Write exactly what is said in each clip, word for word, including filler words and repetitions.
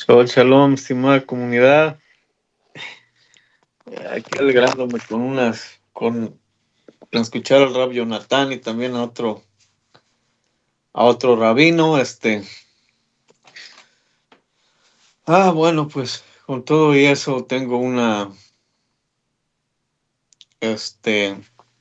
Shabbat Shalom, estimada comunidad. Eh, Aquí alegrándome con unas, con, con escuchar al Rab Jonathan y también a otro, a otro rabino. Este, ah, bueno, pues con todo y eso tengo una, este,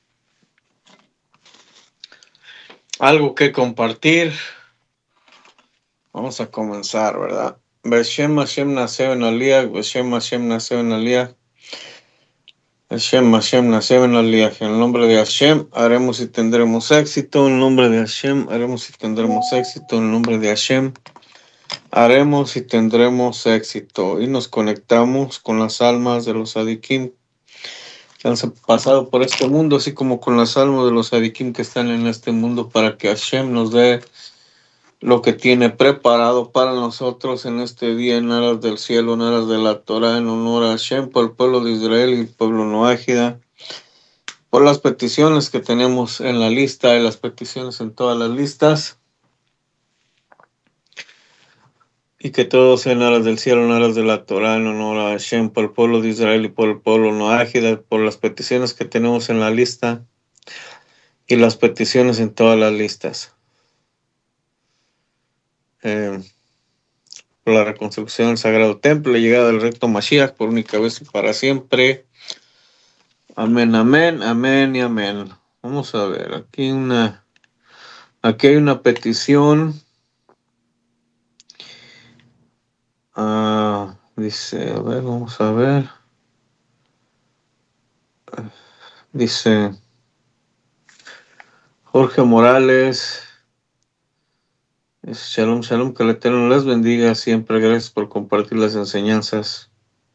algo que compartir. Vamos a comenzar, ¿verdad? Beshem Hashem Naseo en Aliyah, Beshem Hashem Naseo en Aliyah. Hashem, Hashem, Naseo en Aliyah. En el nombre de Hashem haremos y tendremos éxito. En el nombre de Hashem haremos y tendremos éxito. En el nombre de Hashem haremos y tendremos éxito. Y nos conectamos con las almas de los Sadikim que han pasado por este mundo, así como con las almas de los Sadikim que están en este mundo, para que Hashem nos dé lo que tiene preparado para nosotros en este día, en aras del cielo, en aras de la Torah, en honor a Hashem, por el pueblo de Israel y el pueblo noágida, por las peticiones que tenemos en la lista y las peticiones en todas las listas. Y que todos sean aras del cielo, en aras de la Torah, en honor a Hashem, por el pueblo de Israel y por el pueblo noágida, por las peticiones que tenemos en la lista y las peticiones en todas las listas. Eh, por la reconstrucción del Sagrado Templo, la llegada del recto Mashiach por única vez y para siempre. Amén, amén, amén y amén. Vamos a ver, aquí una, aquí hay una petición. Ah, dice, a ver, vamos a ver. Dice Jorge Morales. Shalom, shalom, que el Eterno les bendiga siempre. Gracias por compartir las enseñanzas.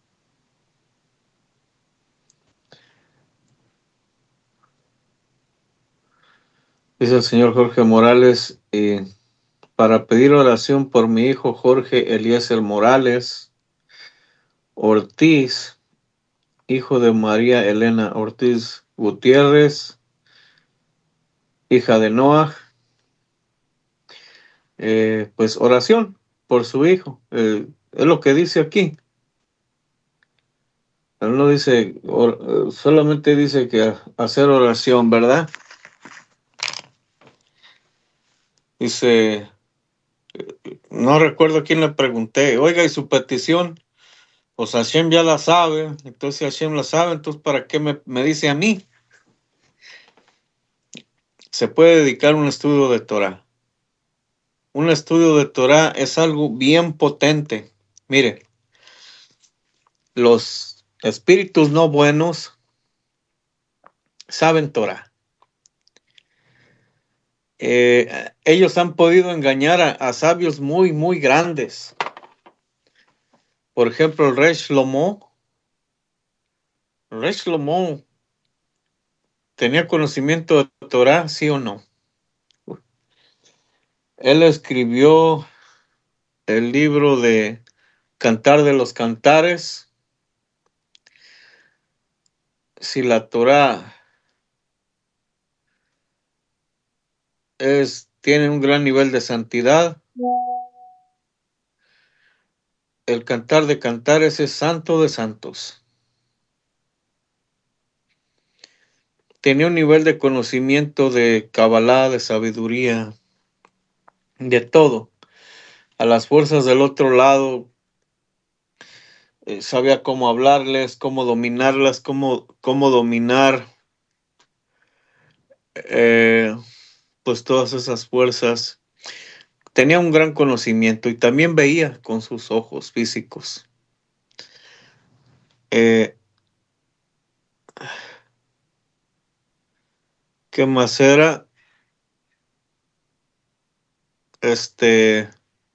Dice el señor Jorge Morales, eh, para pedir oración por mi hijo Jorge Eliezer Morales Ortiz, hijo de María Elena Ortiz Gutiérrez, hija de Noah. Eh, pues oración por su hijo. Eh, es lo que dice aquí. Él no dice, or, solamente dice que hacer oración, ¿verdad? Dice, no recuerdo a quién le pregunté, oiga, ¿y su petición? Pues Hashem ya la sabe, entonces si Hashem la sabe, entonces ¿para qué me, me dice a mí? Se puede dedicar a un estudio de Torah. Un estudio de Torah es algo bien potente. Mire, los espíritus no buenos saben Torah. Eh, ellos han podido engañar a, a sabios muy, muy grandes. Por ejemplo, el rey Shlomo. El rey Shlomo tenía conocimiento de Torah, ¿sí o no? Él escribió el libro de Cantar de los Cantares. Si la Torah es, tiene un gran nivel de santidad, el Cantar de Cantares es santo de santos. Tenía un nivel de conocimiento de Kabbalah, de sabiduría, de todo. A las fuerzas del otro lado, eh, sabía cómo hablarles, cómo dominarlas, cómo, cómo dominar eh, pues todas esas fuerzas. Tenía un gran conocimiento y también veía con sus ojos físicos. Eh, ¿Qué más era? Este,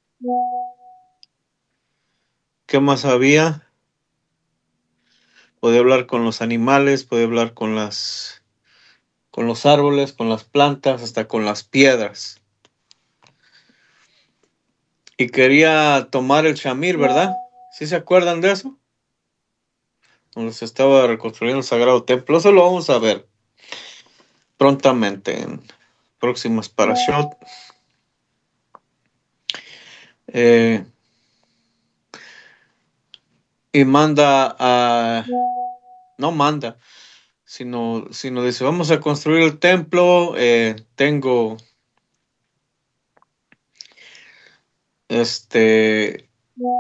¿qué más había? Podía hablar con los animales, podía hablar con las, con los árboles, con las plantas, hasta con las piedras. Y quería tomar el shamir, ¿verdad? ¿Sí se acuerdan de eso? Cuando se estaba reconstruyendo el Sagrado Templo. Eso lo vamos a ver prontamente en próximas parashot. Eh, y manda a, no manda, sino, sino dice, vamos a construir el templo, eh, tengo, este,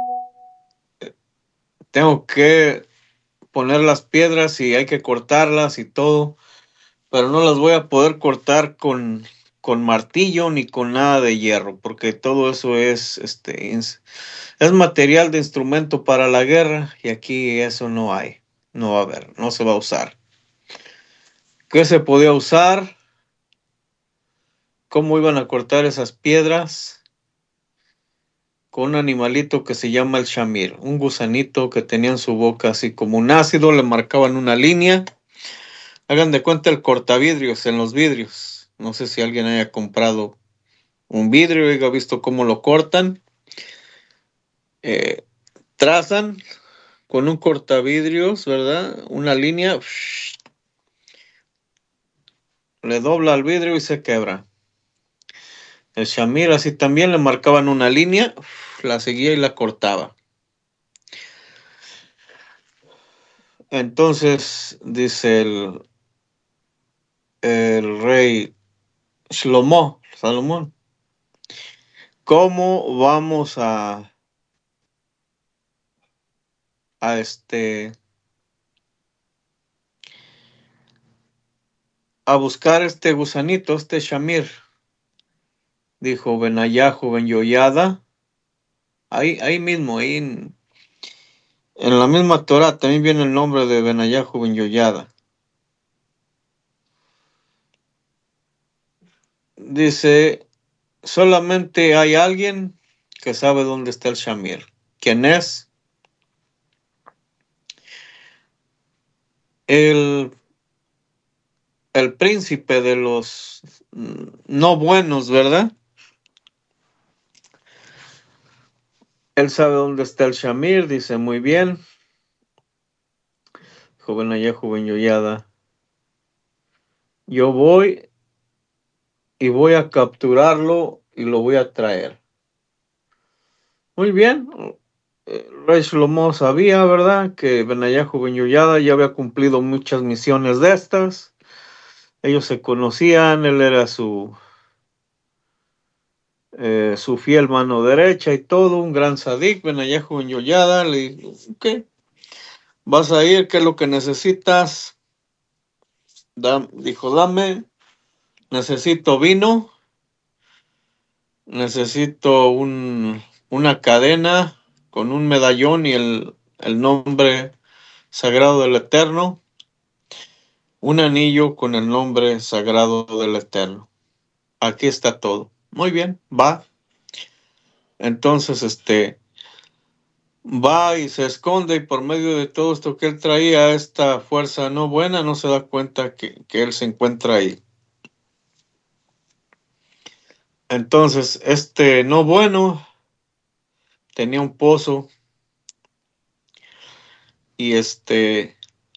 tengo que poner las piedras y hay que cortarlas y todo, pero no las voy a poder cortar con, con martillo ni con nada de hierro, porque todo eso es, este, es, es material de instrumento para la guerra y aquí eso no hay, no va a haber, no se va a usar. ¿Qué se podía usar? ¿Cómo iban a cortar esas piedras? Con un animalito que se llama el shamir, un gusanito que tenía en su boca así como un ácido, le marcaban una línea. Hagan de cuenta el cortavidrios en los vidrios. No sé si alguien haya comprado un vidrio y haya visto cómo lo cortan. Eh, trazan con un cortavidrios, ¿verdad? Una línea, le dobla al vidrio y se quebra. El shamir así también le marcaban una línea, la seguía y la cortaba. Entonces dice el, el rey Shlomo, Salomón, ¿cómo vamos a, a este a buscar este gusanito, este shamir? Dijo Benayahu Ben Yoyada, ahí, ahí mismo, ahí en, en la misma Torah también viene el nombre de Benayahu Ben Yoyada. Dice, solamente hay alguien que sabe dónde está el shamir. ¿Quién es? El, el príncipe de los no buenos, ¿verdad? Él sabe dónde está el shamir, dice muy bien. Joven allá, joven Yoyada. Yo voy y voy a capturarlo y lo voy a traer. Muy bien. El rey Shlomo sabía, ¿verdad?, que Benayahu Ben Yoyada ya había cumplido muchas misiones de estas. Ellos se conocían, él era su, eh, su fiel mano derecha y todo, un gran sadik. Benayahu Ben Yoyada le dijo, ok, vas a ir, ¿qué es lo que necesitas? Da, dijo, dame, necesito vino, necesito un, una cadena con un medallón y el, el nombre sagrado del Eterno, un anillo con el nombre sagrado del Eterno. Aquí está todo. Muy bien, va. Entonces, este, va y se esconde y por medio de todo esto que él traía, esta fuerza no buena, no se da cuenta que, que él se encuentra ahí. Entonces, este no bueno tenía un pozo y este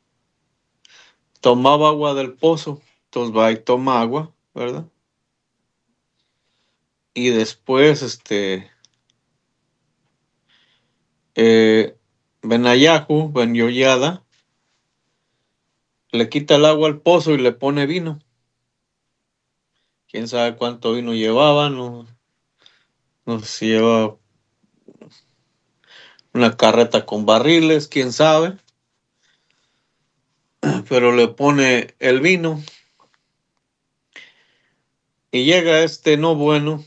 tomaba agua del pozo. Entonces va y toma agua, ¿verdad? Y después, este, eh, Benayahu, Ben Yoyada, le quita el agua al pozo y le pone vino. Quién sabe cuánto vino llevaba, no, no sé si llevaba una carreta con barriles, quién sabe, pero le pone el vino y llega este no bueno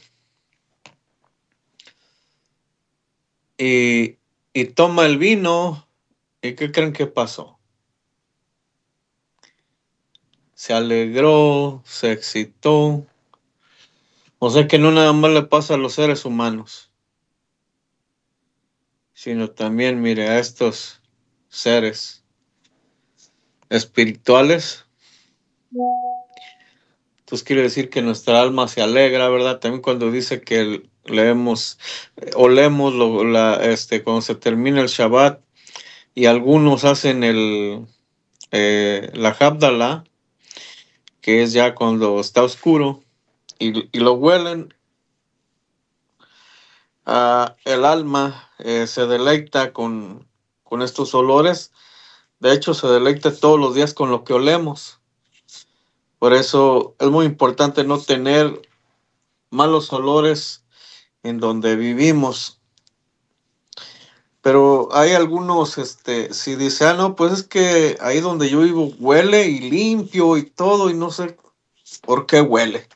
y, y toma el vino. ¿Y qué creen que pasó? Se alegró, se excitó. O sea que no nada más le pasa a los seres humanos, sino también, mire, a estos seres espirituales. Entonces quiere decir que nuestra alma se alegra, ¿verdad? También cuando dice que leemos, olemos lo, la, este, cuando se termina el Shabbat y algunos hacen el, eh, la Havdalah, que es ya cuando está oscuro, y, y lo huelen, uh, el alma eh, se deleita con, con estos olores. De hecho, se deleita todos los días con lo que olemos. Por eso es muy importante no tener malos olores en donde vivimos. Pero hay algunos, este, si dice, ah, no, pues es que ahí donde yo vivo huele y limpio y todo, y no sé por qué huele.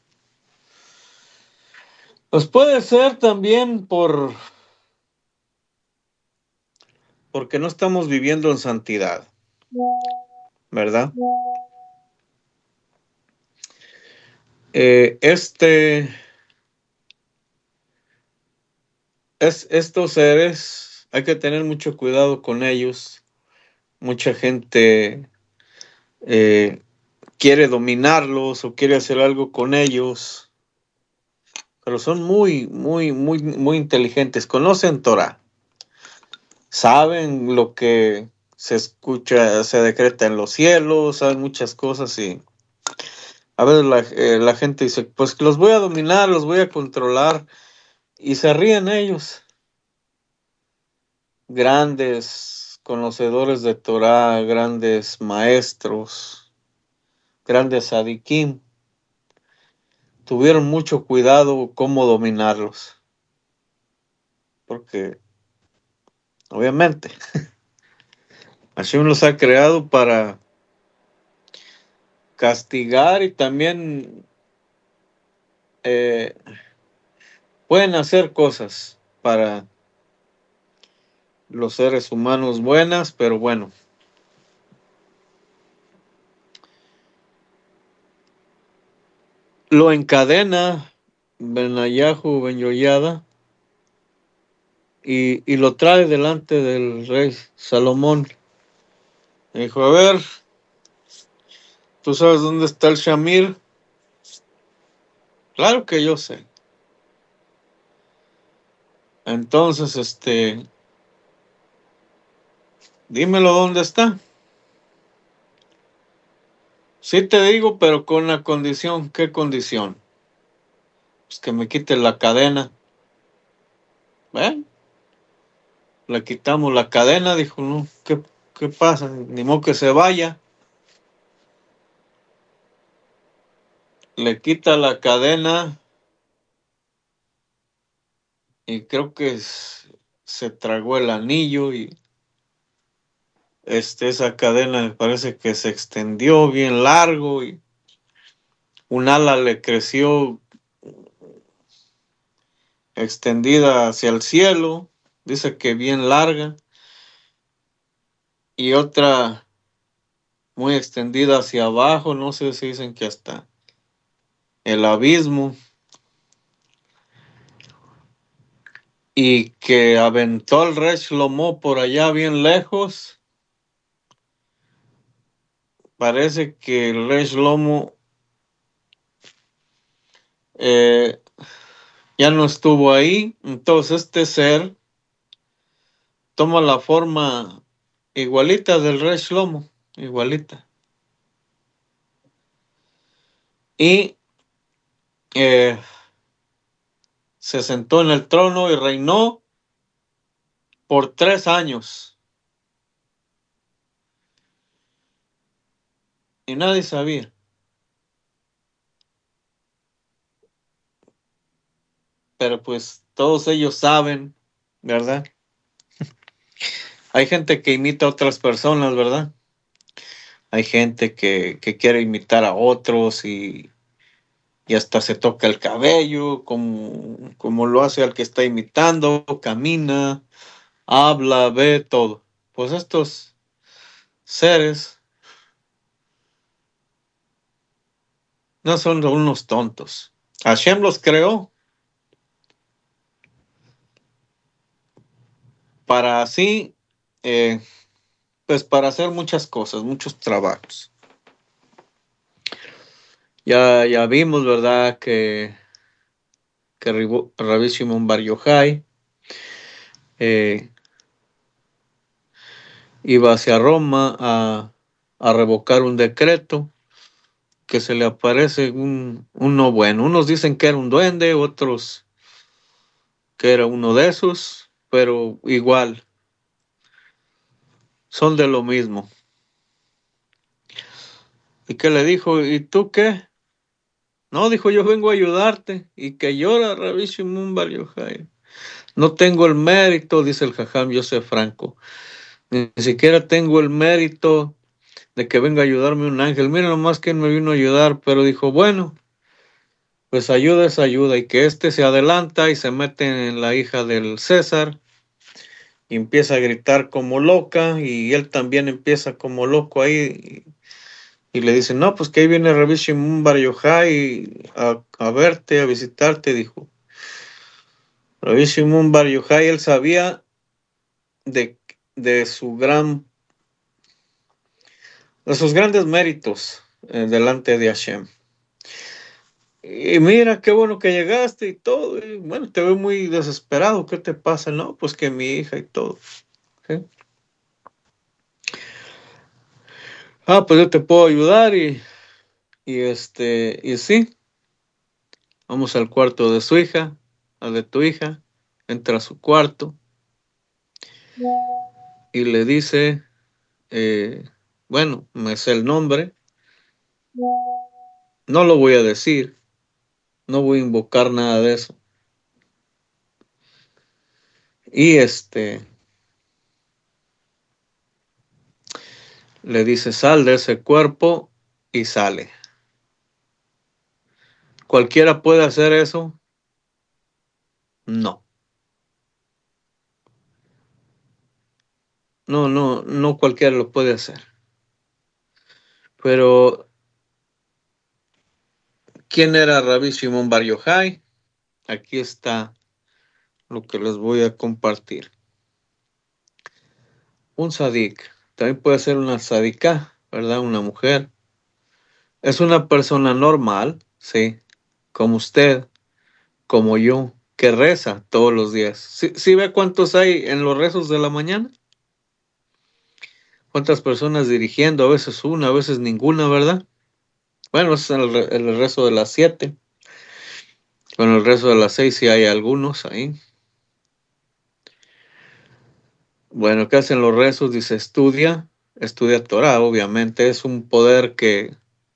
Pues puede ser también por porque no estamos viviendo en santidad, ¿verdad? Eh, este, es, estos seres, hay que tener mucho cuidado con ellos. Mucha gente eh, quiere dominarlos o quiere hacer algo con ellos, pero son muy, muy, muy, muy inteligentes. Conocen Torah, saben lo que se escucha, se decreta en los cielos, saben muchas cosas y a veces la, eh, la gente dice, pues los voy a dominar, los voy a controlar y se ríen ellos. Grandes conocedores de Torah, grandes maestros, grandes sadiquim, tuvieron mucho cuidado cómo dominarlos, porque obviamente Hashem los ha creado para castigar y también eh, pueden hacer cosas para los seres humanos buenas, pero bueno. Lo encadena Benayahu Ben Yoyada y, y lo trae delante del rey Salomón. Dijo, a ver, ¿tú sabes dónde está el Shamir? Claro que yo sé. Entonces, este, dímelo dónde está. Sí te digo, pero con una condición. ¿Qué condición? Pues que me quite la cadena. ¿Eh? Le quitamos la cadena, dijo, no, ¿qué, qué pasa? Ni modo que se vaya. Le quita la cadena y creo que es, se tragó el anillo y este, esa cadena me parece que se extendió bien largo y un ala le creció extendida hacia el cielo, dice que bien larga, y otra muy extendida hacia abajo, no sé si dicen que hasta el abismo, y que aventó al rey Shlomo por allá bien lejos. Parece que el rey Shlomo eh, ya no estuvo ahí, entonces este ser toma la forma igualita del rey Shlomo, igualita. Y eh, se sentó en el trono y reinó por tres años. Y nadie sabía. Pero pues todos ellos saben, ¿verdad? Hay gente que imita a otras personas, ¿verdad? Hay gente que, que quiere imitar a otros y, y hasta se toca el cabello, como, como lo hace al que está imitando, camina, habla, ve todo. Pues estos seres no son unos tontos. Hashem los creó para así, eh, pues para hacer muchas cosas, muchos trabajos. Ya, ya vimos, ¿verdad? Que, que Rabbi Shimon Bar Yochai eh, iba hacia Roma a, a revocar un decreto que se le aparece un, uno bueno. Unos dicen que era un duende, otros que era uno de esos, pero igual. son de lo mismo. ¿Y qué le dijo? ¿Y tú qué? No, dijo, yo vengo a ayudarte. Y que llora Rabbi Shimon Bar Yochai. No tengo el mérito, dice el Jajam Yosef Franco. Ni siquiera tengo el mérito de que venga a ayudarme un ángel. Mira nomás quién me vino a ayudar, pero dijo, bueno, pues ayuda es ayuda. Y que este se adelanta y se mete en la hija del César y empieza a gritar como loca y él también empieza como loco ahí y, y le dice, no, pues que ahí viene Rabbi Shimon Bar Yochai a, a verte, a visitarte, dijo. Rabbi Shimon Bar Yochai, él sabía de, de su gran de sus grandes méritos eh, delante de Hashem. Y mira, qué bueno que llegaste y todo. Y bueno, te veo muy desesperado. ¿Qué te pasa? No, pues que mi hija y todo. ¿Sí? Ah, pues yo te puedo ayudar y, y este, y sí, vamos al cuarto de su hija, al de tu hija, entra a su cuarto y le dice, eh, bueno, me sé el nombre, no lo voy a decir, no voy a invocar nada de eso. Y este, le dice, sal de ese cuerpo y sale. ¿Cualquiera puede hacer eso? No. No, no, no cualquiera lo puede hacer. Pero, ¿quién era Rabbi Shimon Bar Yochai? Aquí está lo que les voy a compartir. Un sadik, también puede ser una sadika, ¿verdad? Una mujer. Es una persona normal, sí, como usted, como yo, que reza todos los días. ¿Sí, sí ve cuántos hay en los rezos de la mañana? ¿Cuántas personas dirigiendo? A veces una, a veces ninguna, ¿verdad? Bueno, es el, el rezo de las siete. Con el rezo de las seis sí hay algunos ahí. Bueno, ¿qué hacen los rezos? Dice, estudia, estudia Torah, obviamente. Es un poder que,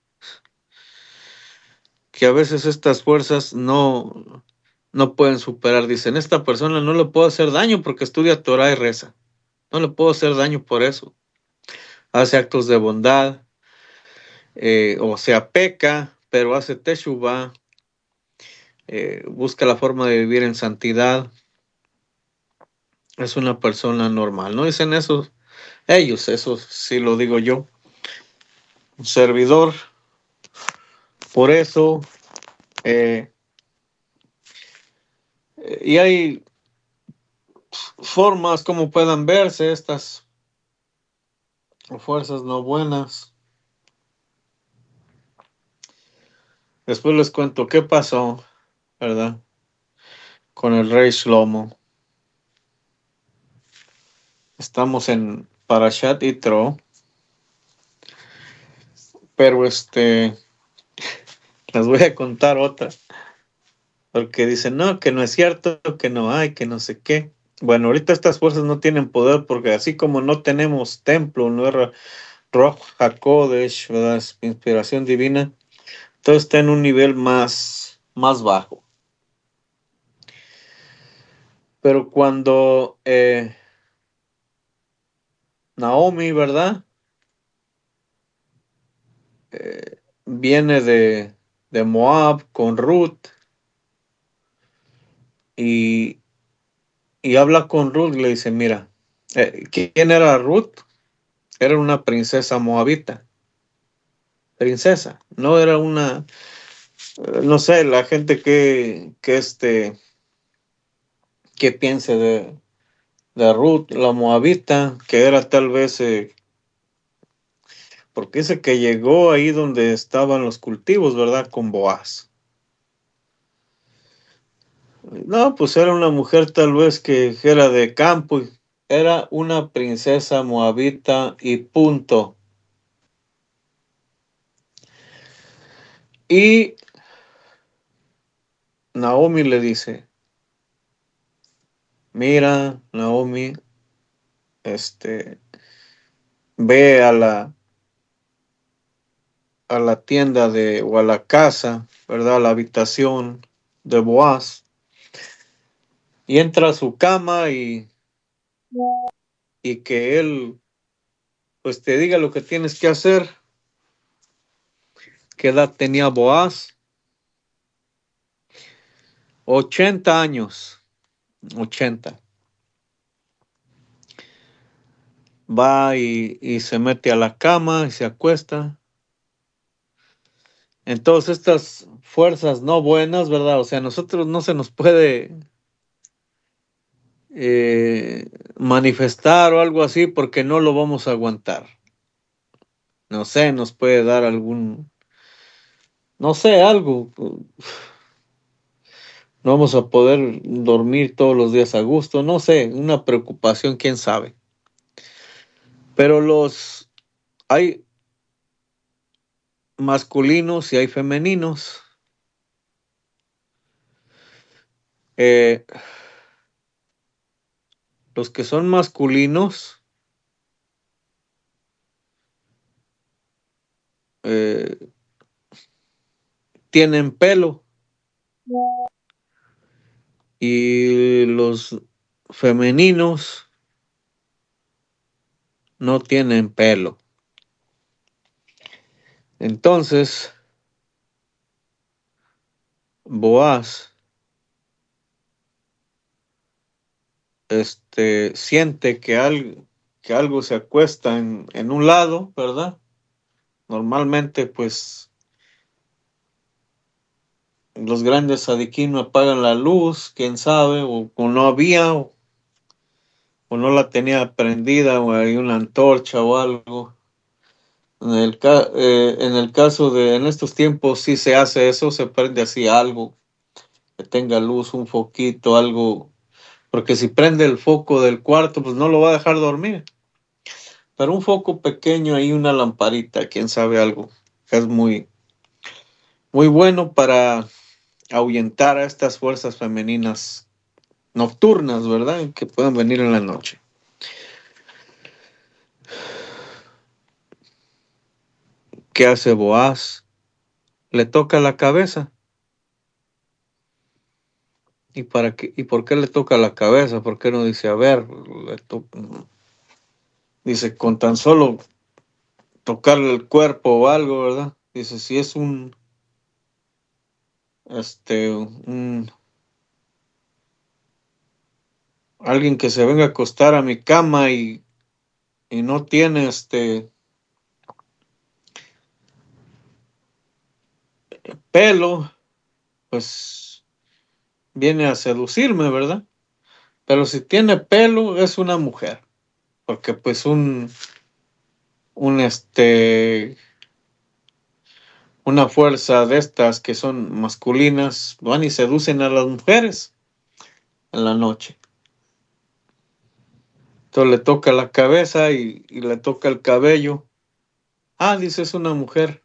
que a veces estas fuerzas no, no pueden superar. Dicen, esta persona no le puedo hacer daño porque estudia Torah y reza. No le puedo hacer daño por eso. Hace actos de bondad, eh, o sea, peca, pero hace teshuvah, eh, busca la forma de vivir en santidad. Es una persona normal. No dicen eso ellos, eso sí lo digo yo. Un servidor. Por eso, eh, y hay formas como puedan verse estas fuerzas no buenas. Después les cuento qué pasó, ¿verdad? Con el rey Shlomo. Estamos en Parashat Yitro, pero este, les voy a contar otra, porque dicen, no, que no es cierto, que no hay, que no sé qué. Bueno, ahorita estas fuerzas no tienen poder porque así como no tenemos templo, no es Ruach HaKodesh, ¿verdad? Es inspiración divina, todo está en un nivel más, más bajo. Pero cuando eh, Naomi, ¿verdad? Eh, viene de, de Moab con Ruth y, y habla con Ruth, le dice, mira, eh, ¿quién era Ruth? Era una princesa moabita, princesa, no era una, eh, no sé, la gente que, que este, que piense de, de Ruth, la moabita, que era tal vez, eh, porque dice que llegó ahí donde estaban los cultivos, ¿verdad? Con Boaz. No, pues era una mujer tal vez que era de campo, y era una princesa moabita y punto. Y Naomi le dice, mira, Naomi, este, ve a la, a la tienda de, o a la casa, ¿verdad? A la habitación de Boaz y entra a su cama y, y que él pues te diga lo que tienes que hacer. ¿Qué edad tenía Boaz? ochenta años. ochenta. Va y, y se mete a la cama y se acuesta. Entonces estas fuerzas no buenas, ¿verdad? O sea, a nosotros no se nos puede eh, manifestar o algo así porque no lo vamos a aguantar. No sé, nos puede dar algún, no sé, algo. No vamos a poder dormir todos los días a gusto, no sé, una preocupación, quién sabe. Pero los hay masculinos y hay femeninos. Eh, los que son masculinos eh, tienen pelo y los femeninos no tienen pelo. Entonces, Boaz este, siente que algo, que algo se acuesta en, en un lado, ¿verdad? Normalmente, pues, los grandes sadiquín no apagan la luz, quién sabe, o, o no había, o, o no la tenía prendida, o hay una antorcha o algo. En el, ca- eh, en el caso de, en estos tiempos, sí se hace eso, se prende así algo, que tenga luz, un foquito, algo, porque si prende el foco del cuarto, pues no lo va a dejar dormir. Pero un foco pequeño ahí, una lamparita, quién sabe algo, es muy, muy bueno para ahuyentar a estas fuerzas femeninas nocturnas, ¿verdad? Que puedan venir en la noche. ¿Qué hace Boaz? Le toca la cabeza. ¿Y para qué? ¿Y por qué le toca la cabeza? ¿Por qué no dice, a ver, le to-? Dice, con tan solo tocarle el cuerpo o algo, ¿verdad? Dice, si es un, este, un, alguien que se venga a acostar a mi cama y, y no tiene, este, pelo, pues viene a seducirme, ¿verdad? Pero si tiene pelo, es una mujer, porque pues un, un, este, una fuerza de estas que son masculinas van y seducen a las mujeres en la noche. Entonces le toca la cabeza y, y le toca el cabello. Ah, dice, es una mujer.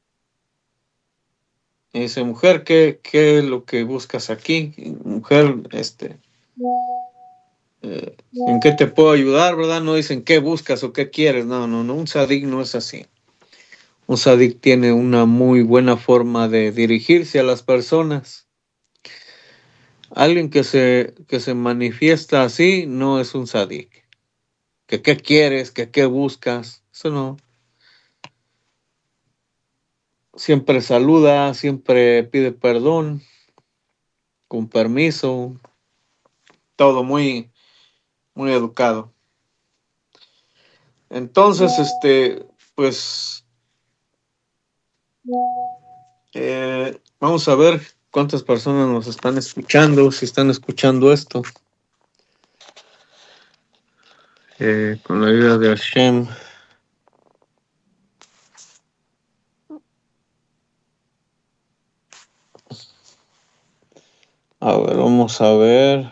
Y dice, mujer, ¿qué, qué es lo que buscas aquí? Mujer, este, eh, ¿en qué te puedo ayudar, verdad? No dicen qué buscas o qué quieres. No, no, no, un sadik no es así. Un sadik tiene una muy buena forma de dirigirse a las personas. Alguien que se, que se manifiesta así no es un sadik. Que qué quieres, que qué buscas. Eso no. Siempre saluda, siempre pide perdón, con permiso, todo muy, muy educado. Entonces, este, pues, eh, vamos a ver cuántas personas nos están escuchando, si están escuchando esto. Eh, con la ayuda de Hashem. A ver, vamos a ver.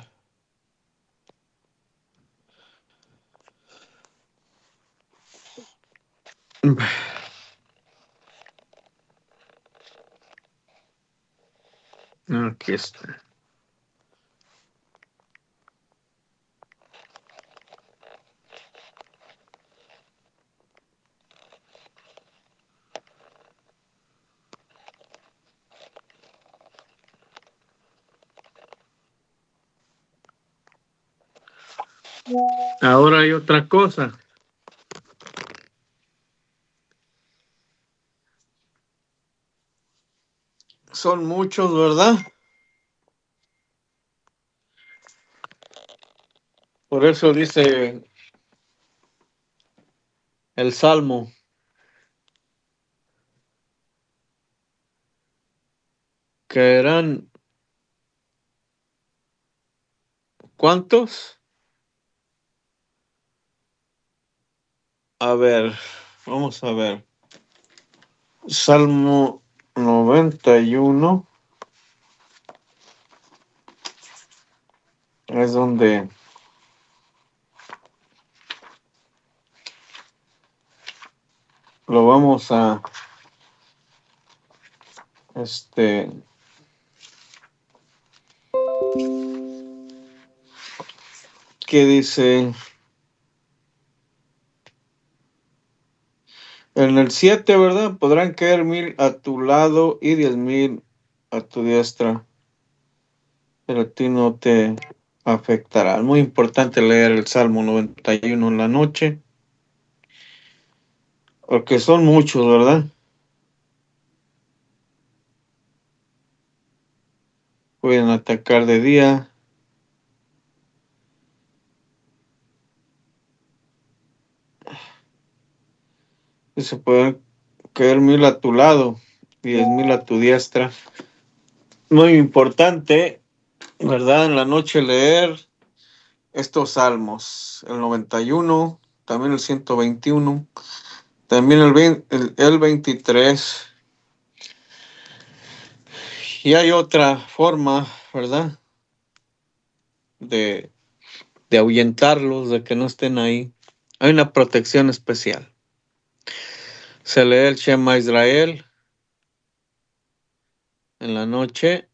Aquí está. Ahora hay otra cosa. Son muchos, ¿verdad? Por eso dice el Salmo que eran ¿cuántos? A ver, vamos a ver. Salmo noventa y uno es donde lo vamos a este que dice en el siete, ¿verdad? Podrán caer mil a tu lado y diez mil a tu diestra, pero a ti no te afectará. Es muy importante leer el Salmo noventa y uno en la noche, porque son muchos, ¿verdad? Pueden atacar de día y se pueden caer mil a tu lado y diez mil a tu diestra. Muy importante, ¿verdad? En la noche leer estos salmos, el noventa y uno, también el ciento veintiuno, también el, veinte, el, el veintitrés. Y hay otra forma, ¿verdad? De, de ahuyentarlos, de que no estén ahí. Hay una protección especial. Se lee el Shema Israel en la noche.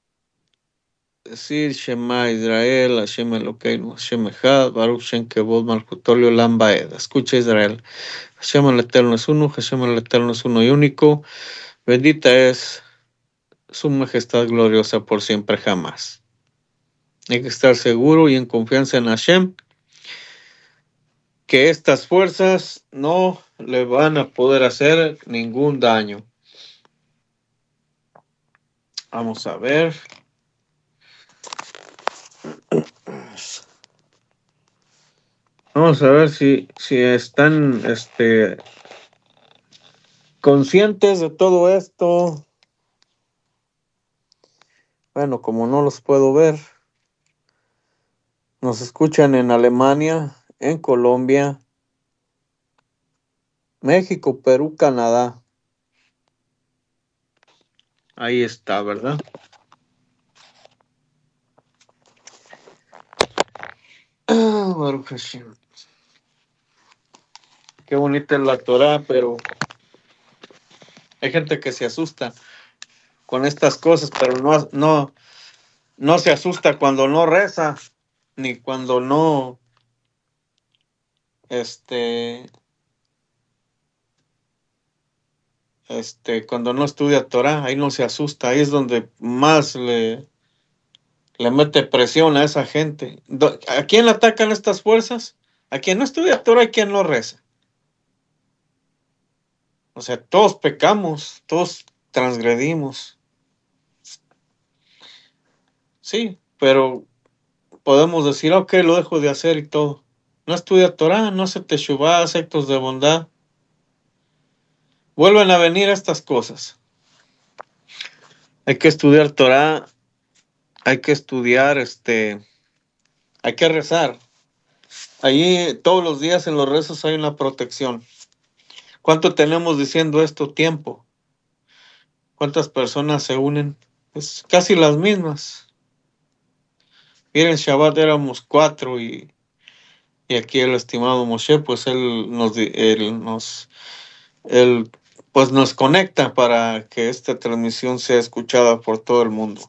Decir Shema Israel, Hashem Elokeinu, Hashem Echad, Baruch Shem Kevod Malchutolio Lambaed. Escucha Israel. Hashem el Eterno es uno, Hashem el Eterno es uno y único. Bendita es su majestad gloriosa por siempre jamás. Hay que estar seguro y en confianza en Hashem que estas fuerzas no le van a poder hacer ningún daño. Vamos a ver. Vamos a ver si, si están este, conscientes de todo esto. Bueno, como no los puedo ver, nos escuchan en Alemania, en Colombia, México, Perú, Canadá. Ahí está, ¿verdad? Ah, Baruch Hashem. Qué bonita es la Torah, pero hay gente que se asusta con estas cosas, pero no, no, no se asusta cuando no reza, ni cuando no, este, este, cuando no estudia Torah, ahí no se asusta, ahí es donde más le, le mete presión a esa gente. ¿A quién le atacan estas fuerzas? A quien no estudia Torah y quien no reza. O sea, todos pecamos, todos transgredimos. Sí, pero podemos decir, ok, lo dejo de hacer y todo. No estudia Torah, no hace teshuvah, hace actos de bondad. Vuelven a venir estas cosas. Hay que estudiar Torah, hay que estudiar, este, hay que rezar. Allí todos los días en los rezos hay una protección. ¿Cuánto tenemos diciendo esto tiempo? ¿Cuántas personas se unen? Es casi las mismas. Miren, Shabbat éramos cuatro y, y aquí el estimado Moshe, pues él nos, él nos, él, pues nos conecta para que esta transmisión sea escuchada por todo el mundo.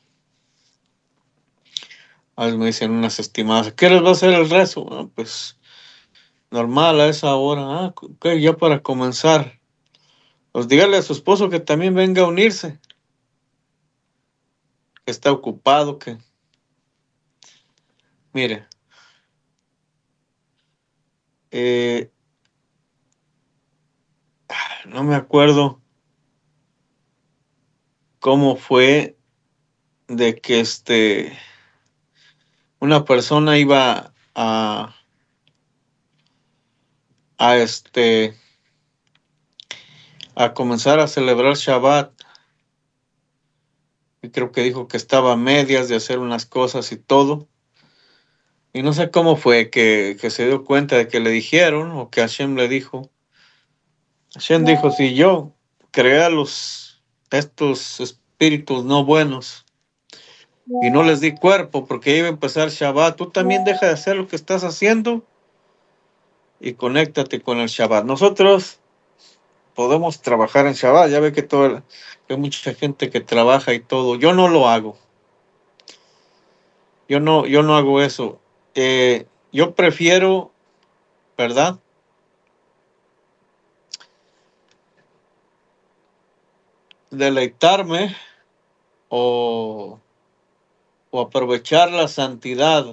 A veces me dicen unas estimadas, ¿qué les va a hacer el rezo? Ah, pues normal a esa hora. Ah, ok, ya para comenzar. Pues dígale a su esposo que también venga a unirse, que está ocupado, que mire, eh, no me acuerdo cómo fue de que este una persona iba a, a este a comenzar a celebrar Shabbat, y creo que dijo que estaba a medias de hacer unas cosas y todo, y no sé cómo fue que, que se dio cuenta de que le dijeron, o que Hashem le dijo. Hashem dijo, si yo creé a los estos espíritus no buenos y no les di cuerpo porque iba a empezar Shabbat, tú también deja de hacer lo que estás haciendo y conéctate con el Shabbat. Nosotros podemos trabajar en Shabbat, ya ve que, todo, que hay mucha gente que trabaja y todo. Yo no lo hago. Yo no, yo no hago eso. Eh, yo prefiero, ¿verdad? Deleitarme o, o aprovechar la santidad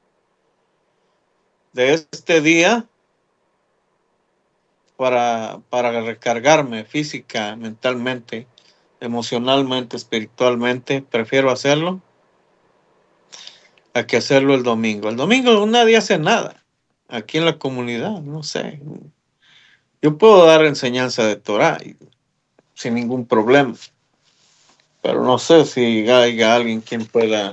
de este día para, para recargarme física, mentalmente, emocionalmente, espiritualmente. Prefiero hacerlo a que hacerlo el domingo. El domingo nadie hace nada aquí en la comunidad, no sé. Yo puedo dar enseñanza de Torah y, sin ningún problema, pero no sé si haya alguien quien pueda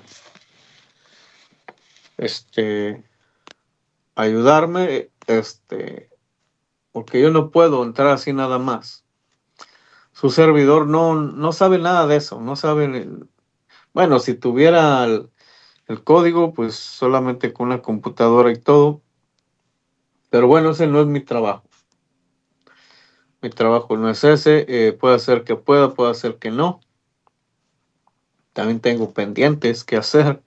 este, ayudarme, este, porque yo no puedo entrar así nada más. Su servidor no, no sabe nada de eso, no sabe. Bueno, si tuviera el, el código, pues solamente con una computadora y todo. Pero bueno, ese no es mi trabajo. Mi trabajo no es ese. Eh, puede ser que pueda, puede ser que no. También tengo pendientes que hacer.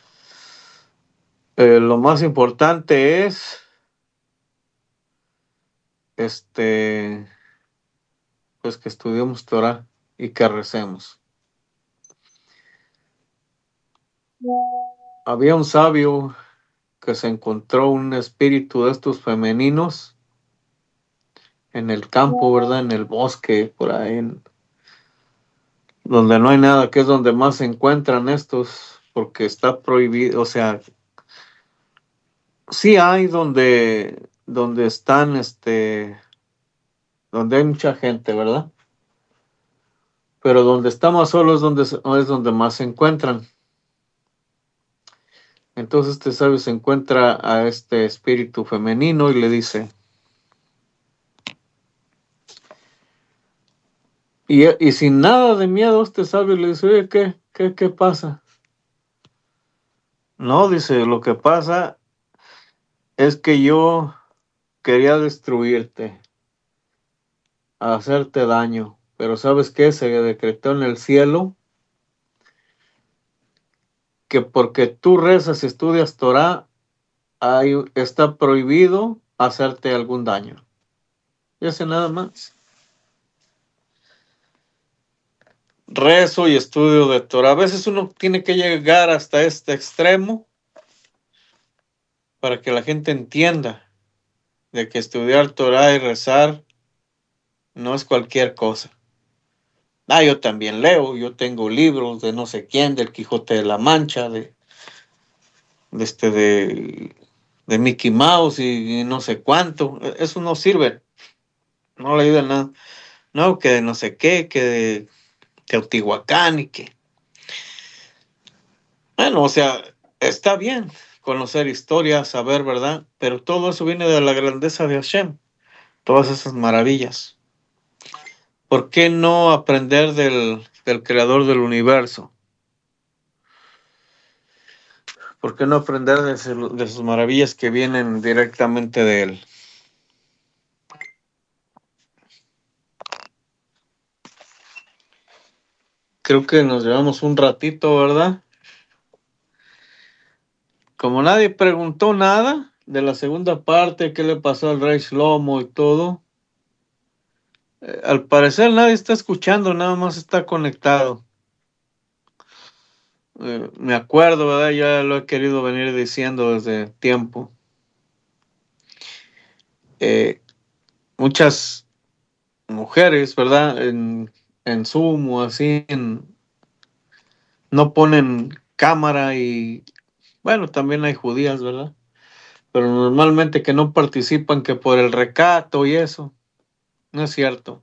Eh, lo más importante es este, pues que estudiemos Torah y que recemos. Había un sabio que se encontró un espíritu de estos femeninos en el campo, ¿verdad? En el bosque, por ahí, en, donde no hay nada, que es donde más se encuentran estos, porque está prohibido, o sea, sí hay donde, donde están, este, donde hay mucha gente, ¿verdad? Pero donde está más solo es donde, es donde más se encuentran. Entonces este sabio se encuentra a este espíritu femenino y le dice, y, y sin nada de miedo, este sabio le dice, oye, ¿qué, qué, qué pasa? No, dice, lo que pasa es que yo quería destruirte, hacerte daño, pero ¿sabes qué? Se decretó en el cielo que porque tú rezas y estudias Torah, hay, está prohibido hacerte algún daño. Y hace nada más. Rezo y estudio de Torah. A veces uno tiene que llegar hasta este extremo para que la gente entienda de que estudiar Torah y rezar no es cualquier cosa. Ah, yo también leo, yo tengo libros de no sé quién, del Quijote de la Mancha, de, de este de, de Mickey Mouse y, y no sé cuánto. Eso no sirve, no le ayuda en nada. No, que de no sé qué, que de Teotihuacán y que. Bueno, o sea, está bien conocer historia, saber, ¿verdad? Pero todo eso viene de la grandeza de Hashem, todas esas maravillas. ¿Por qué no aprender del, del creador del universo? ¿Por qué no aprender de, de sus maravillas que vienen directamente de él? Creo que nos llevamos un ratito, ¿verdad? Como nadie preguntó nada de la segunda parte, qué le pasó al rey Shlomo y todo, eh, al parecer nadie está escuchando, nada más está conectado. Eh, me acuerdo, ¿verdad? Ya lo he querido venir diciendo desde tiempo. eh, muchas mujeres, ¿verdad? En, en Zoom o así, en, no ponen cámara y, bueno, también hay judías, ¿verdad? Pero normalmente que no participan que por el recato y eso, no es cierto.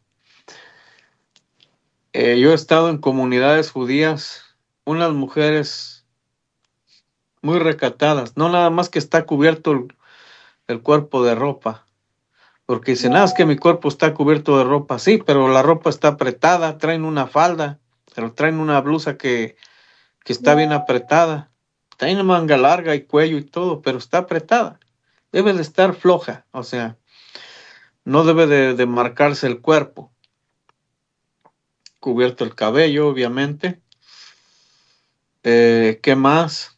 Eh, yo he estado en comunidades judías, unas mujeres muy recatadas, no nada más que está cubierto el, el cuerpo de ropa, porque dicen, ah, es que mi cuerpo está cubierto de ropa, sí, pero la ropa está apretada, traen una falda, pero traen una blusa que, que está bien apretada, traen manga larga y cuello y todo, pero está apretada, debe de estar floja, o sea, no debe de, de marcarse el cuerpo, cubierto el cabello, obviamente. Eh, ¿qué más?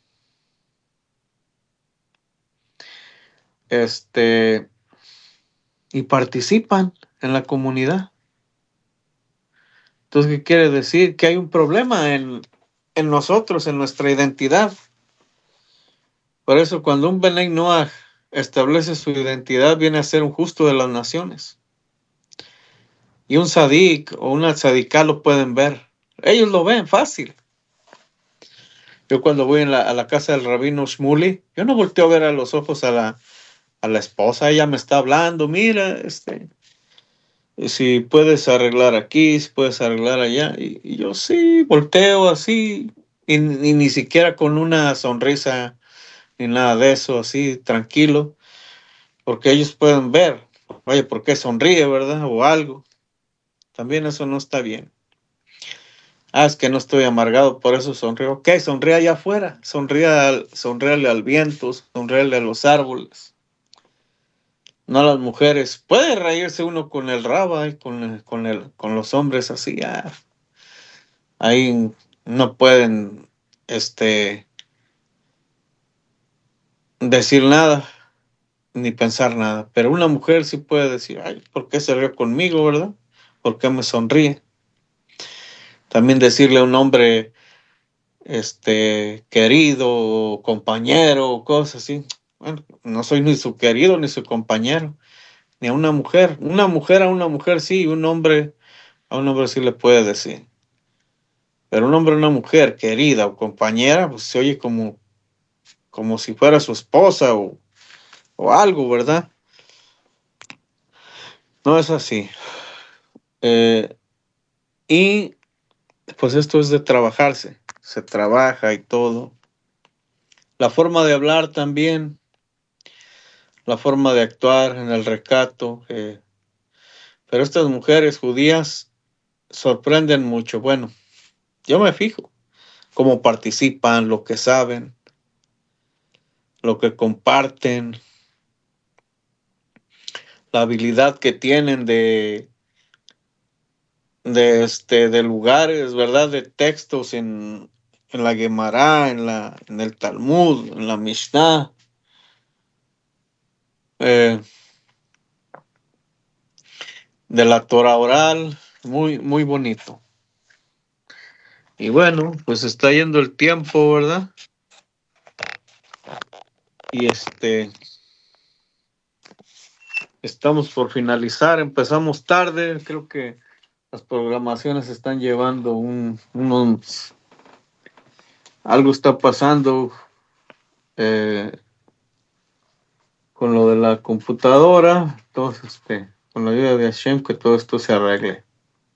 Este, y participan en la comunidad. Entonces, ¿qué quiere decir? Que hay un problema en, en nosotros, en nuestra identidad. Por eso, cuando un Benay Noah establece su identidad, viene a ser un justo de las naciones. Y un sadik o una tzadiká lo pueden ver. Ellos lo ven fácil. Yo cuando voy en la, a la casa del rabino Shmuli, yo no volteo a ver a los ojos a la, a la esposa. Ella me está hablando, mira, este, si puedes arreglar aquí, si puedes arreglar allá. Y, y yo sí, volteo así, y, y ni siquiera con una sonrisa, ni nada de eso, así, tranquilo, porque ellos pueden ver, oye, ¿por qué sonríe, verdad? O algo. También eso no está bien. Ah, es que no estoy amargado, por eso sonrío. Ok, sonríe allá afuera, sonríe al, sonríale al viento, sonríale a los árboles, no a las mujeres. Puede reírse uno con el raba y con, el, con, el, con los hombres así, ah, ahí no pueden este, decir nada ni pensar nada, pero una mujer sí puede decir, ay, ¿por qué se rió conmigo, verdad? ¿Por qué me sonríe? También decirle a un hombre, este, querido, o compañero, o cosas así. Bueno, no soy ni su querido ni su compañero, ni a una mujer. Una mujer a una mujer sí, y un hombre a un hombre sí le puede decir. Pero un hombre a una mujer querida o compañera, pues se oye como, como si fuera su esposa o, o algo, ¿verdad? No es así. Eh, y pues esto es de trabajarse. Se trabaja y todo. La forma de hablar también, la forma de actuar en el recato. Eh, pero estas mujeres judías sorprenden mucho. Bueno, yo me fijo cómo participan, lo que saben, lo que comparten, la habilidad que tienen de, de, este, de lugares, ¿verdad? De textos en, en la Gemara, en, la, en el Talmud, en la Mishnah. Eh, de la Torah oral, muy, muy bonito. Y bueno, pues está yendo el tiempo, ¿verdad? Y este, estamos por finalizar, empezamos tarde, creo que las programaciones están llevando un, unos, algo está pasando eh, con lo de la computadora, entonces, este, con la ayuda de Hashem, que todo esto se arregle.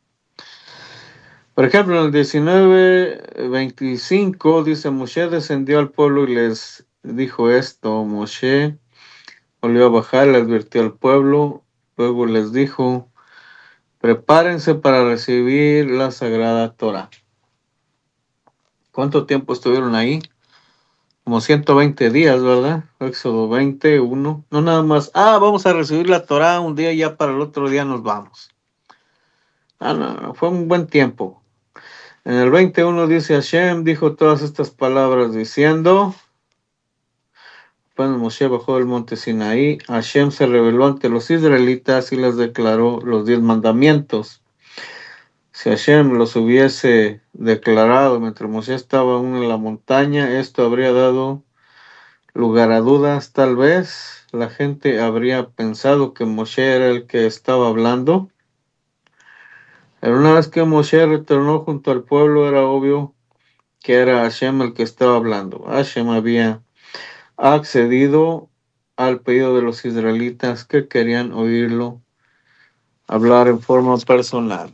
Por ejemplo, en el diecinueve veinticinco dice, Moshe descendió al pueblo y les dijo esto. Moshe volvió a bajar, le advirtió al pueblo, luego les dijo, prepárense para recibir la sagrada Torah. ¿Cuánto tiempo estuvieron ahí? Como ciento veinte días, ¿verdad? Éxodo veinte, uno. No nada más, ah, vamos a recibir la Torah un día y ya para el otro día nos vamos. Ah, no, no, fue un buen tiempo. En el veintiuno dice, Hashem dijo todas estas palabras diciendo, cuando Moshe bajó del monte Sinaí, Hashem se reveló ante los israelitas y les declaró los diez mandamientos. Si Hashem los hubiese declarado mientras Moshe estaba aún en la montaña, esto habría dado lugar a dudas, tal vez, la gente habría pensado que Moshe era el que estaba hablando. Pero una vez que Moshe retornó junto al pueblo, era obvio que era Hashem el que estaba hablando. Hashem había accedido al pedido de los israelitas que querían oírlo hablar en forma personal.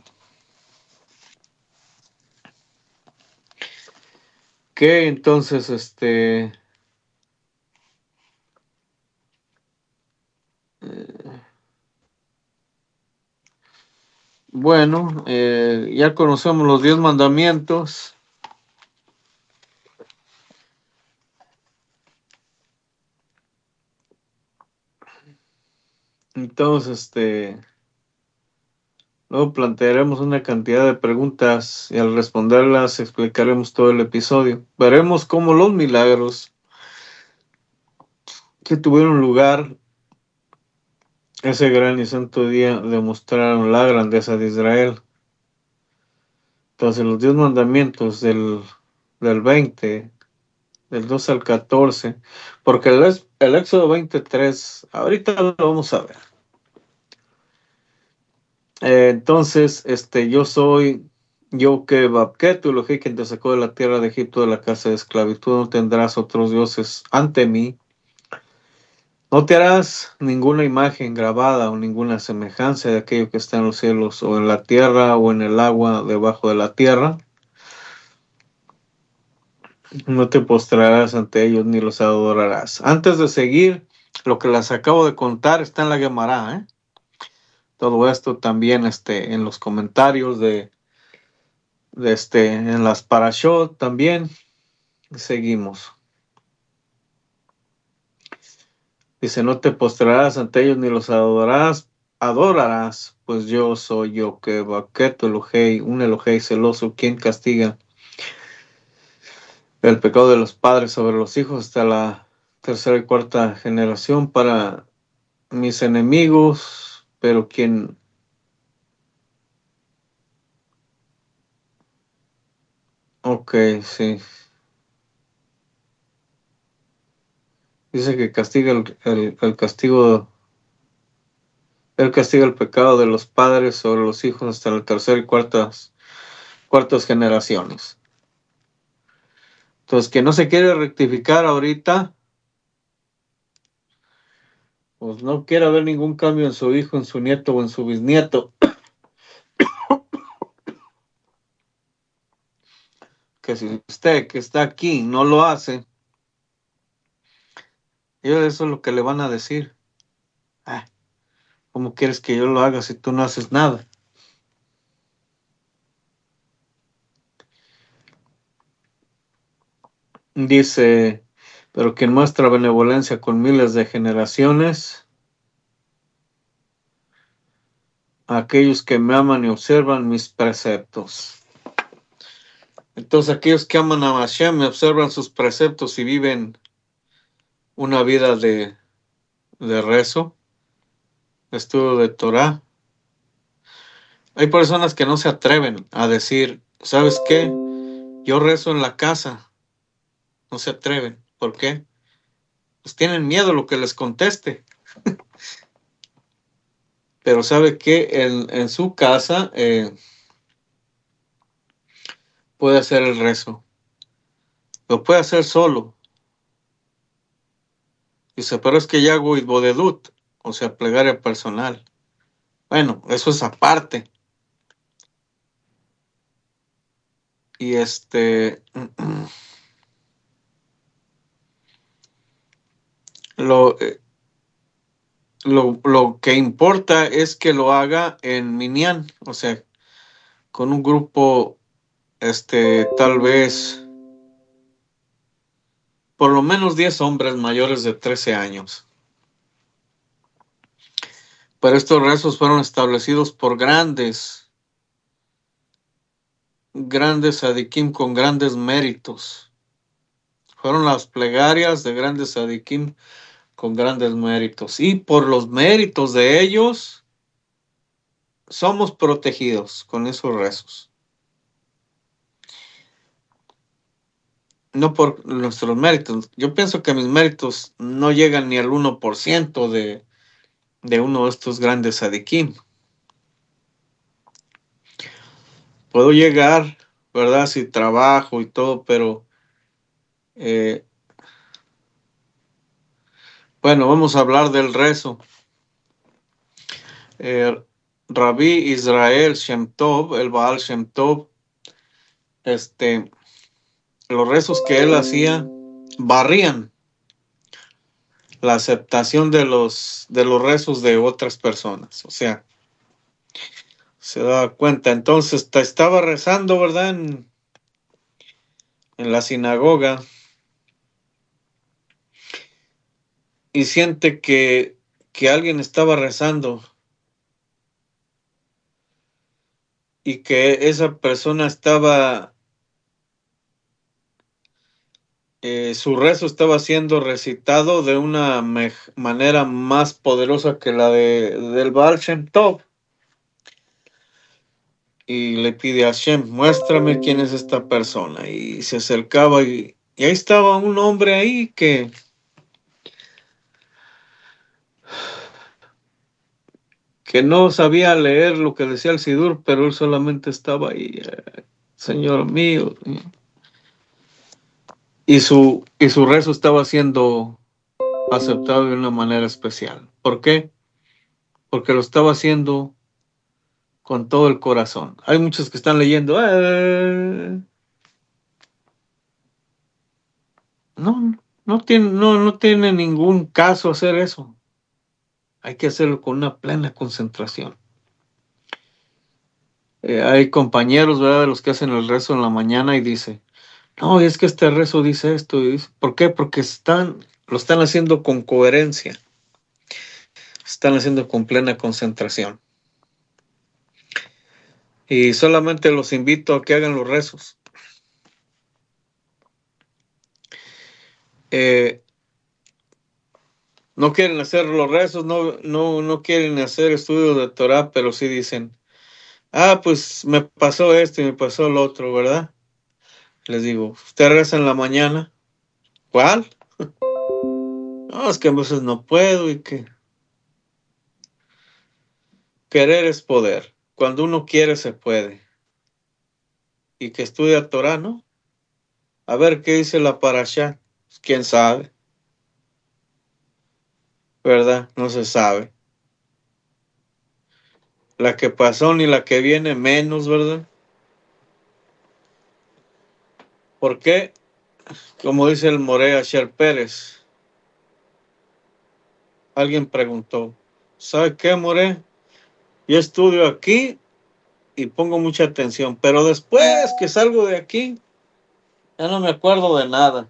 Que entonces, este, eh, bueno, eh, ya conocemos los diez mandamientos. Entonces, este, luego plantearemos una cantidad de preguntas y al responderlas explicaremos todo el episodio. Veremos cómo los milagros que tuvieron lugar ese gran y santo día demostraron la grandeza de Israel. Entonces, los diez mandamientos del, del veinte, del dos al catorce, porque el, ex- el Éxodo veintitrés, ahorita lo vamos a ver. Eh, entonces, este, yo soy, yo que Babke, tu Elohim, quien te sacó de la tierra de Egipto de la casa de esclavitud, no tendrás otros dioses ante mí. No te harás ninguna imagen grabada o ninguna semejanza de aquello que está en los cielos o en la tierra o en el agua debajo de la tierra. No te postrarás ante ellos ni los adorarás. Antes de seguir, lo que les acabo de contar está en la Gemara, ¿eh? Todo esto también este, en los comentarios de, de este, en las Parashot también. Seguimos. Dice, no te postrarás ante ellos ni los adorarás, adorarás, pues yo soy yo que Baqueto Elohei, un Elohei celoso, quien castiga el pecado de los padres sobre los hijos hasta la tercera y cuarta generación para mis enemigos, pero quien, ok, sí, dice que castiga el, el, el castigo, él castiga el pecado de los padres sobre los hijos hasta la tercera y cuartas, cuartas generaciones. Entonces, que no se quiere rectificar ahorita, pues no quiere haber ningún cambio en su hijo, en su nieto o en su bisnieto. Que si usted que está aquí no lo hace, ellos eso es lo que le van a decir. Ah, ¿cómo quieres que yo lo haga si tú no haces nada? Dice, pero quien muestra benevolencia con miles de generaciones, a aquellos que me aman y observan mis preceptos. Entonces, aquellos que aman a Hashem y observan sus preceptos y viven una vida de, de rezo, de estudio de Torah. Hay personas que no se atreven a decir, ¿sabes qué? Yo rezo en la casa. No se atreven. ¿Por qué? Pues tienen miedo a lo que les conteste. Pero ¿sabe qué? En, en su casa eh, puede hacer el rezo. Lo puede hacer solo. Dice, pero es que ya hago Idbodedut, o sea, plegaria personal. Bueno, eso es aparte. Y este, lo, eh, lo, lo que importa es que lo haga en Minyan, o sea, con un grupo, este, tal vez, por lo menos diez hombres mayores de trece años. Pero estos rezos fueron establecidos por grandes, grandes adikim con grandes méritos. Fueron las plegarias de grandes adikim con grandes méritos. Y por los méritos de ellos, somos protegidos con esos rezos. no por nuestros méritos. Yo pienso que mis méritos no llegan ni al uno por ciento de, de uno de estos grandes sadiquim. Puedo llegar, ¿verdad? Si trabajo y todo, pero eh, bueno, vamos a hablar del rezo. Eh, Rabí Israel Shem Tov, el Baal Shem Tov, este, los rezos que él hacía barrían la aceptación de los, de los rezos de otras personas. O sea, se daba cuenta. Entonces estaba rezando, ¿verdad? En, en la sinagoga y siente que, que alguien estaba rezando y que esa persona estaba, eh, su rezo estaba siendo recitado de una manera más poderosa que la de, del Baal Shem Tov. Y le pide a Hashem, muéstrame quién es esta persona. Y se acercaba y, y ahí estaba un hombre ahí que, que no sabía leer lo que decía el Sidur, pero él solamente estaba ahí, eh, Señor mío. Y su, y su rezo estaba siendo aceptado de una manera especial. ¿Por qué? Porque lo estaba haciendo con todo el corazón. Hay muchos que están leyendo, eh, no, no tiene, no, no tiene ningún caso hacer eso. Hay que hacerlo con una plena concentración. Eh, hay compañeros, ¿verdad? De los que hacen el rezo en la mañana y dice, no, es que este rezo dice esto. Y dice, ¿por qué? Porque están, lo están haciendo con coherencia. Están haciendo con plena concentración. Y solamente los invito a que hagan los rezos. Eh, no quieren hacer los rezos, no, no, no quieren hacer estudios de Torah, pero sí dicen, ah, pues me pasó esto y me pasó lo otro, ¿verdad? Les digo, ¿usted reza en la mañana? ¿Cuál? No, es que a veces no puedo y que querer es poder. Cuando uno quiere se puede. Y que estudia Torah, ¿no? A ver qué dice la parashá. ¿Quién sabe? ¿Verdad? No se sabe. La que pasó ni la que viene menos, ¿verdad? ¿Por qué? Como dice el Moré Asher Pérez. Alguien preguntó, ¿sabe qué, Moré? Yo estudio aquí y pongo mucha atención, pero después que salgo de aquí, ya no me acuerdo de nada.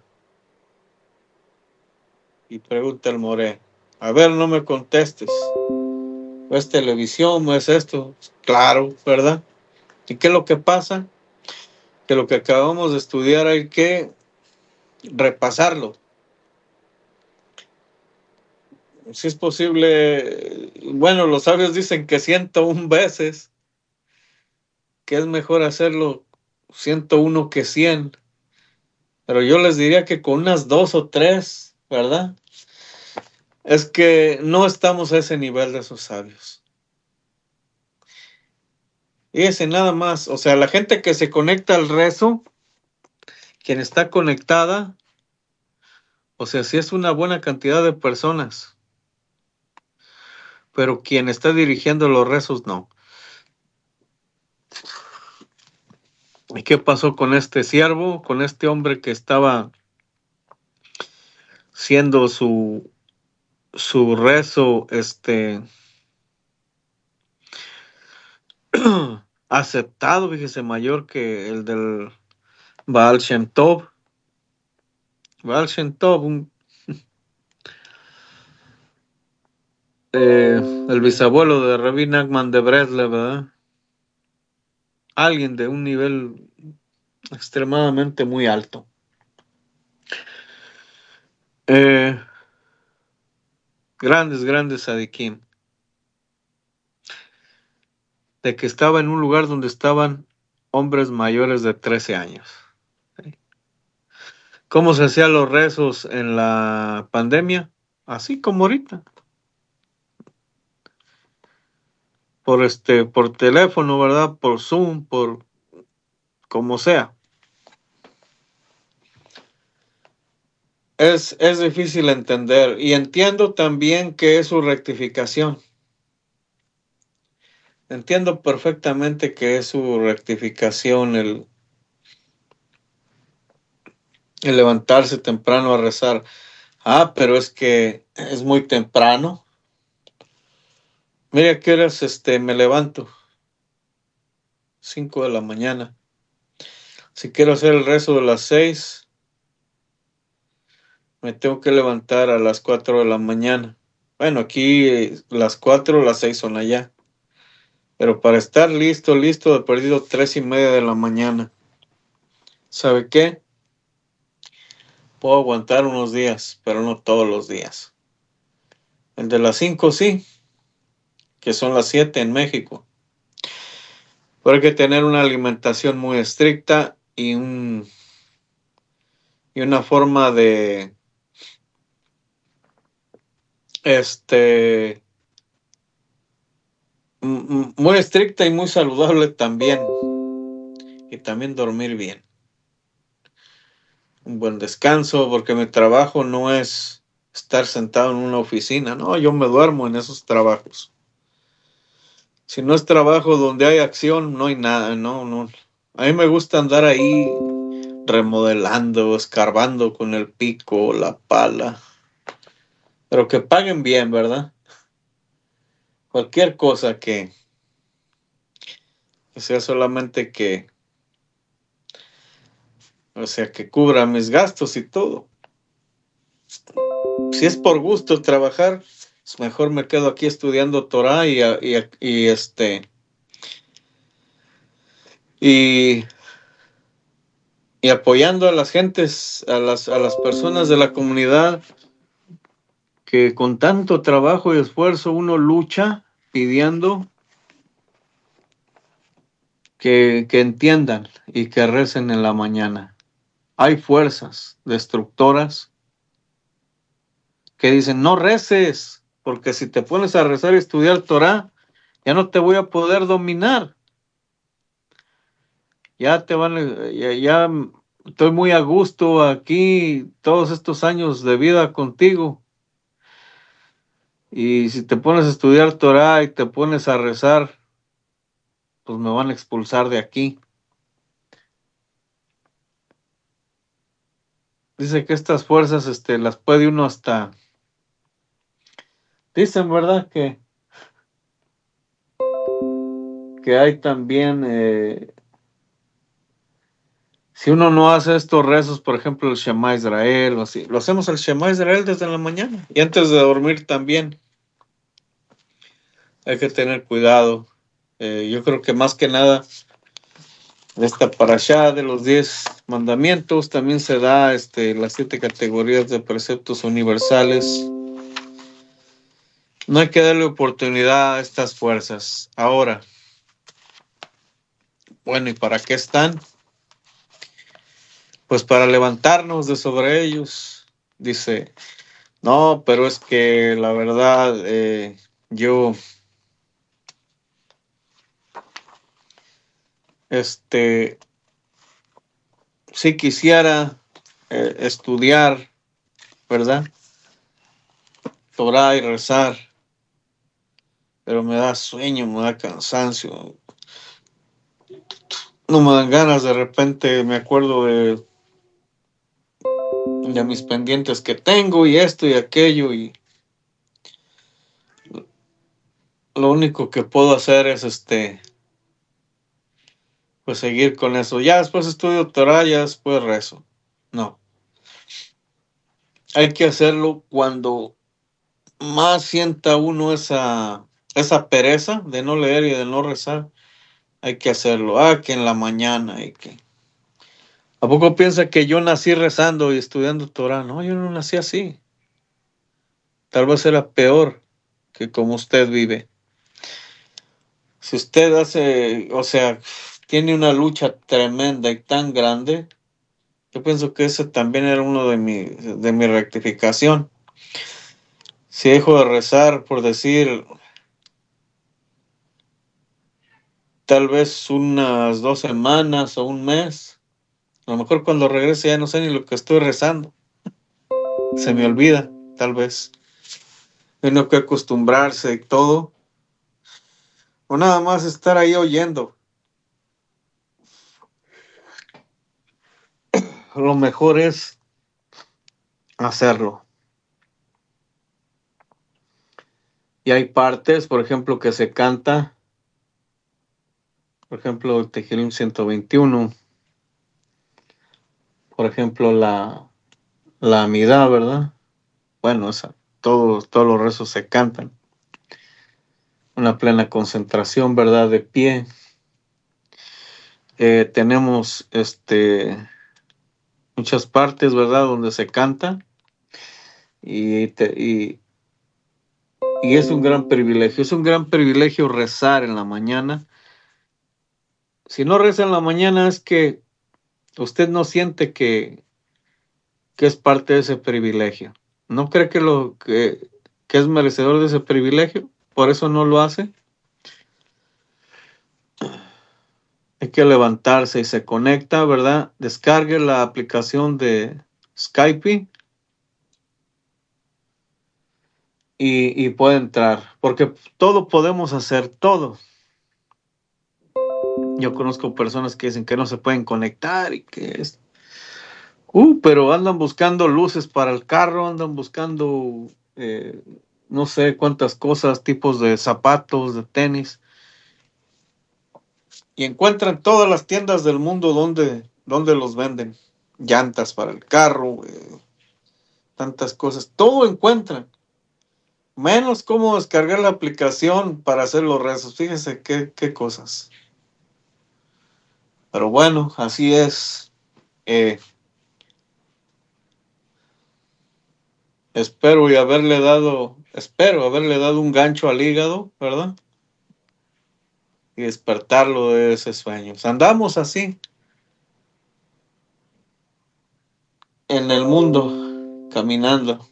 Y pregunta el Moré, a ver, no me contestes. ¿O es televisión? ¿O es esto? Claro, ¿verdad? ¿Y qué es lo que pasa? Que lo que acabamos de estudiar hay que repasarlo. Si es posible, bueno, los sabios dicen que ciento una veces, que es mejor hacerlo ciento uno que cien, pero yo les diría que con unas dos o tres, ¿verdad? Es que no estamos a ese nivel de esos sabios. Y ese nada más, o sea, la gente que se conecta al rezo, quien está conectada, o sea, sí es una buena cantidad de personas, pero quien está dirigiendo los rezos no. ¿Y qué pasó con este siervo, con este hombre que estaba siendo su, su rezo, este, aceptado, fíjese, mayor que el del Baal Shem Tov? Baal Shem Tov, un, eh, el bisabuelo de Rabbi Nachman de Breslev, ¿verdad? Alguien de un nivel extremadamente muy alto. Eh, grandes, grandes sadiquín. De que estaba en un lugar donde estaban hombres mayores de trece años. ¿Cómo se hacían los rezos en la pandemia? Así como ahorita. Por este, por teléfono, ¿verdad? Por Zoom, por como sea. Es, es difícil entender y entiendo también que es su rectificación. Entiendo perfectamente que es su rectificación el, el levantarse temprano a rezar. Ah, pero es que es muy temprano. Mira a qué horas este, me levanto. Cinco de la mañana. Si quiero hacer el rezo de las seis, me tengo que levantar a las cuatro de la mañana. Bueno, aquí eh, las cuatro, las seis son allá. Pero para estar listo, listo, he perdido tres y media de la mañana. ¿Sabe qué? Puedo aguantar unos días, pero no todos los días. El de las cinco sí, que son las siete en México. Pero hay que tener una alimentación muy estricta y, un, y una forma de, este, muy estricta y muy saludable también. Y también dormir bien. Un buen descanso, porque mi trabajo no es estar sentado en una oficina. No, yo me duermo en esos trabajos. Si no es trabajo donde hay acción, no hay nada, no, no. A mí me gusta andar ahí remodelando, escarbando con el pico, la pala. Pero que paguen bien, ¿verdad? Cualquier cosa que, que sea solamente que, o sea, que cubra mis gastos y todo. Si es por gusto trabajar, pues mejor me quedo aquí estudiando Torah y, y, y este y, y apoyando a las gentes, a las, a las personas de la comunidad que con tanto trabajo y esfuerzo uno lucha pidiendo que, que entiendan y que recen en la mañana. Hay fuerzas destructoras que dicen, no reces, porque si te pones a rezar y estudiar Torah, ya no te voy a poder dominar. Ya te van, ya, ya estoy muy a gusto aquí todos estos años de vida contigo. Y si te pones a estudiar Torah y te pones a rezar, pues me van a expulsar de aquí. Dice que estas fuerzas, este, las puede uno hasta, dicen, ¿verdad? Que, que hay también, eh, si uno no hace estos rezos, por ejemplo, el Shema Israel, o así, lo hacemos el Shema Israel desde la mañana y antes de dormir también. Hay que tener cuidado. Eh, yo creo que más que nada, esta parashá de los diez mandamientos también se da este, las siete categorías de preceptos universales. No hay que darle oportunidad a estas fuerzas. Ahora, bueno, ¿y para qué están? Pues para levantarnos de sobre ellos. Dice, no, pero es que la verdad, eh, yo, este, sí quisiera eh, estudiar, ¿verdad? Torah y rezar, pero me da sueño, me da cansancio. No me dan ganas, de repente me acuerdo de, de mis pendientes que tengo y esto y aquello y lo único que puedo hacer es este, pues seguir con eso. Ya después estudio Torah, ya después rezo. No, hay que hacerlo cuando más sienta uno esa, esa pereza de no leer y de no rezar. Hay que hacerlo. Ah, que en la mañana hay que. ¿A poco piensa que yo nací rezando y estudiando Torah? No, yo no nací así. Tal vez era peor que como usted vive. Si usted hace, o sea, tiene una lucha tremenda y tan grande, Yo pienso que ese también era uno de mi, de mi rectificación. Si dejo de rezar, por decir, tal vez unas dos semanas o un mes, a lo mejor cuando regrese ya no sé ni lo que estoy rezando. Se me olvida, tal vez. Tengo que acostumbrarse y todo. O nada más estar ahí oyendo. Lo mejor es hacerlo. Y hay partes, por ejemplo, que se canta. Por ejemplo, el Tejilim ciento veintiuno. Por ejemplo, la, la amidad, ¿verdad? Bueno, esa, todos, todos los rezos se cantan. Una plena concentración, ¿verdad? De pie. Eh, tenemos este, muchas partes, ¿verdad? Donde se canta. Y, te, y, y es un gran privilegio. Es un gran privilegio rezar en la mañana. Si no reza en la mañana es que usted no siente que, que es parte de ese privilegio. ¿No cree que, lo, que, que es merecedor de ese privilegio? Por eso no lo hace. Hay que levantarse y se conecta, ¿verdad? Descargue la aplicación de Skype y, y puede entrar, porque todo podemos hacer, todo. Yo conozco personas que dicen que no se pueden conectar y que es... Uh, pero andan buscando luces para el carro, andan buscando eh, no sé cuántas cosas, tipos de zapatos, de tenis, y encuentran todas las tiendas del mundo donde, donde los venden. Llantas para el carro, eh, tantas cosas, todo encuentran. Menos cómo descargar la aplicación para hacer los rezos. Fíjense qué, qué cosas. Pero bueno, así es. Eh, espero y haberle dado, espero haberle dado un gancho al hígado, ¿verdad? Y despertarlo de ese sueño. Andamos así en el mundo, caminando,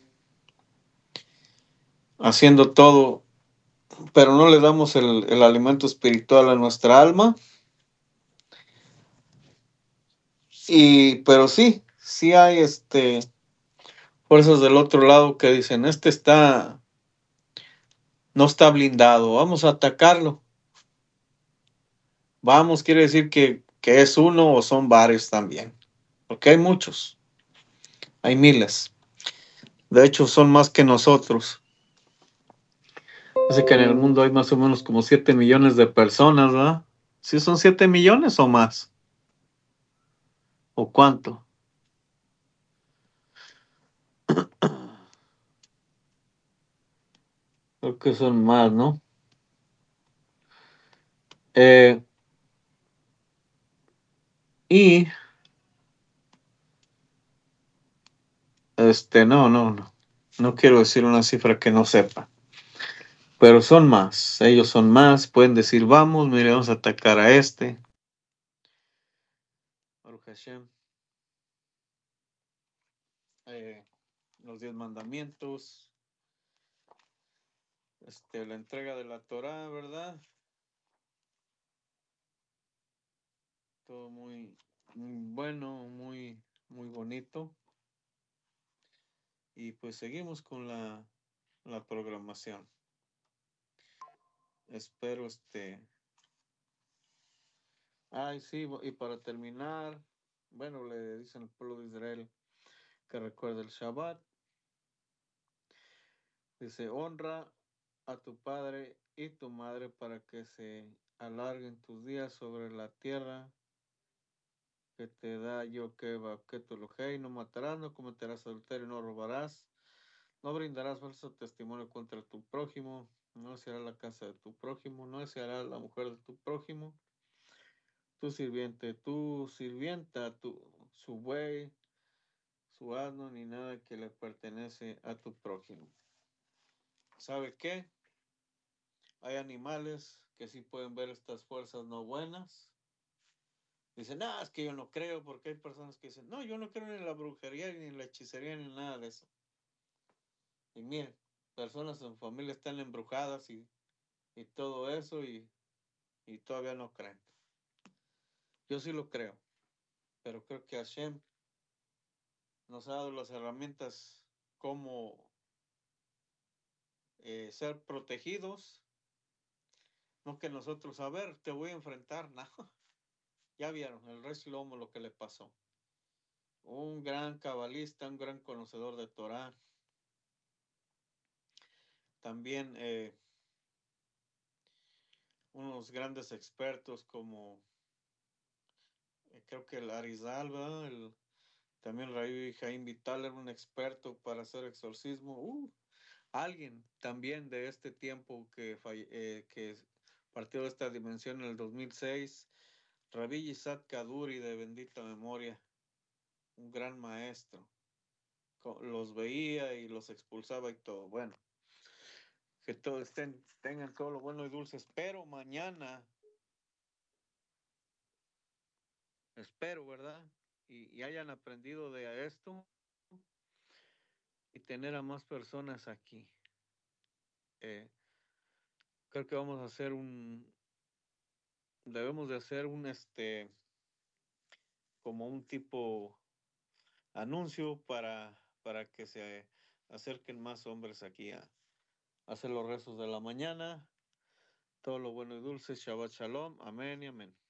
haciendo todo, pero no le damos el, el alimento espiritual a nuestra alma. Y, pero sí, sí hay este fuerzas del otro lado que dicen, este está, no está blindado, vamos a atacarlo. Vamos, quiere decir que, que es uno o son varios también, porque hay muchos, hay miles. De hecho, son más que nosotros. Dice que en el mundo hay más o menos como siete millones de personas, ¿verdad? ¿Sí son siete millones o más? ¿O cuánto? Creo que son más, ¿no? Eh, y, este, no, no, no. No quiero decir una cifra que no sepa. Pero son más, ellos son más, pueden decir, vamos, mire, vamos a atacar a este. Baruch Hashem. Eh, los diez mandamientos, este, la entrega de la Torah, ¿verdad? Todo muy, muy bueno, muy, muy bonito. Y pues seguimos con la, la programación. Espero este... Ay, sí, y para terminar, bueno, le dicen al pueblo de Israel que recuerde el Shabbat. Dice, honra a tu padre y tu madre para que se alarguen tus días sobre la tierra que te da yo que que tu lojei, no matarás, no cometerás adulterio, no robarás, no brindarás falso testimonio contra tu prójimo, no será la casa de tu prójimo, no será la mujer de tu prójimo, tu sirviente, tu sirvienta, tu, su buey, su asno, ni nada que le pertenece a tu prójimo. ¿Sabe qué? Hay animales que sí pueden ver estas fuerzas no buenas Dicen, no, es que yo no creo, porque hay personas que dicen, no, yo no creo ni en la brujería, ni en la hechicería, ni en nada de eso. Y miren, personas en familia están embrujadas y, y todo eso y, y todavía no creen. Yo sí lo creo, pero creo que Hashem nos ha dado las herramientas como eh, ser protegidos, no que nosotros, a ver, te voy a enfrentar, no. Ya vieron, el rey Shlomo lo que le pasó. Un gran cabalista, un gran conocedor de Torah. También eh, unos grandes expertos como eh, creo que el Arizal, ¿verdad? El, también el Rabbi Jaim Vital era un experto para hacer exorcismo. Uh, alguien también de este tiempo que, falle, eh, que partió de esta dimensión en el dos mil seis, Rabbi Isaac Kaduri de bendita memoria, un gran maestro. Los veía y los expulsaba y todo. Bueno, que todos estén, tengan todo lo bueno y dulce. Espero mañana, espero, ¿verdad? Y, y hayan aprendido de esto y tener a más personas aquí. Eh, creo que vamos a hacer un, debemos de hacer un, este, como un tipo anuncio para, para que se acerquen más hombres aquí a, a hacer los rezos de la mañana. Todo lo bueno y dulce. Shabbat Shalom. Amén y amén.